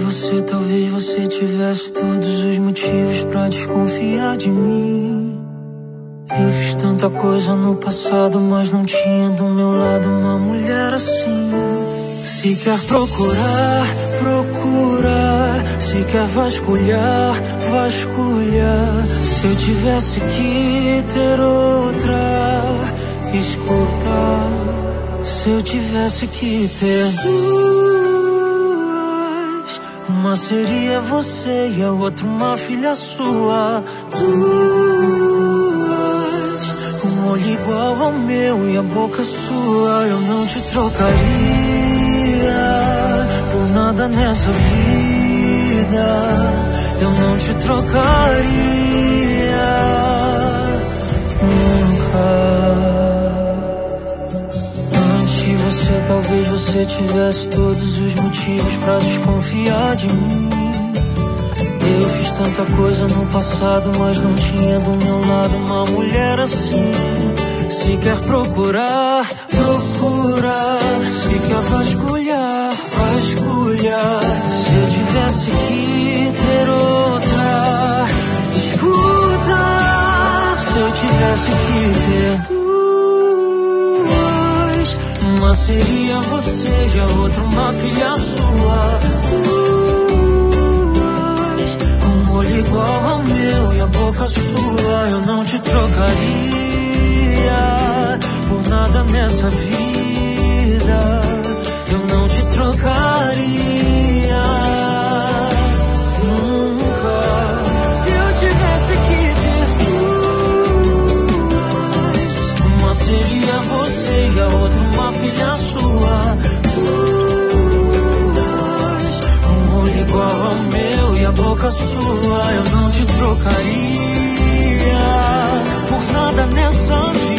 você, talvez você tivesse todos os motivos pra desconfiar de mim. Eu fiz tanta coisa no passado, mas não tinha do meu lado uma mulher assim. Se quer procurar, procurar. Se quer vasculhar, vasculhar. Se eu tivesse que ter outra, escutar. Se eu tivesse que ter duas, uma seria você e a outra uma filha sua. Um olho igual ao meu e a boca sua. Eu não te trocaria por nada nessa vida. Eu não te trocaria nunca. Você, talvez você tivesse todos os motivos pra desconfiar de mim. Eu fiz tanta coisa no passado, mas não tinha do meu lado uma mulher assim. Se quer procurar, procurar. Se quer vasculhar, vasculhar. Se eu tivesse que ter outra, escuta. Se eu tivesse que ter duas, uma seria você e a outra uma filha sua. Duas, um olho igual ao meu e a boca sua. Eu não te trocaria por nada nessa vida. Eu não te trocaria nunca. Se eu tivesse que ter duas, uma seria você e a outra uma filha sua. Duas, um olho igual ao meu e a boca sua. Eu não te trocaria por nada nessa vida.